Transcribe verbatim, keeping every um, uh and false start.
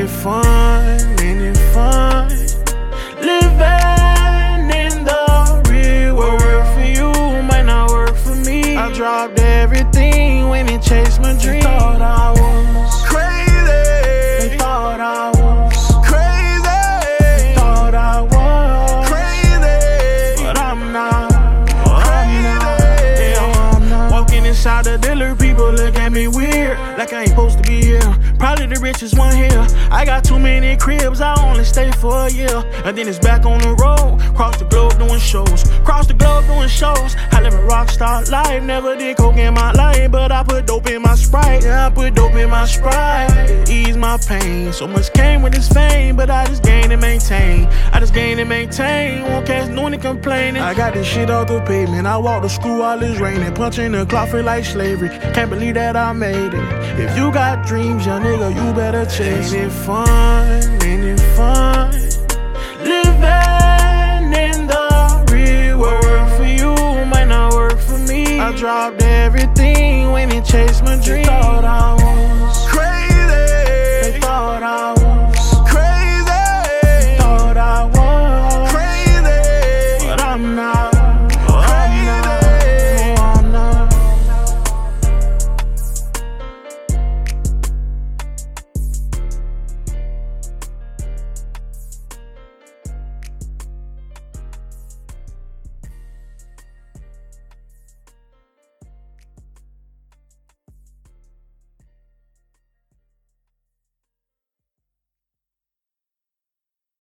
it fun? Ain't it fun? Living in the real world. What work for you might not work for me. I dropped everything when it chased my dream. They thought I was crazy. They thought I was crazy. They thought I was crazy. But I'm not. I'm not. Yeah, I'm not. Walking inside the dealer, people look at me weird, like I ain't supposed to be here. Probably the richest one here. I got too many cribs, I only stay for a year. And then it's back on the road, cross the globe doing shows. Cross the globe doing shows. I live a rock star life, never did coke in my life, but I put dope in my Sprite. Yeah, I put dope in my Sprite to ease my pain. So much came with this fame, but I just gain and maintain. I just gain and maintain, won't catch no one complaining. I got this shit off the pavement, I walk the screw while it's raining. Punching the clock feel like slavery, can't believe that I made it. If you got dreams, young nigga, you better chase. Ain't it fun? Ain't it fun? Living in the real world. What work for you might not work for me. I dropped everything when it chased my dream. They thought I was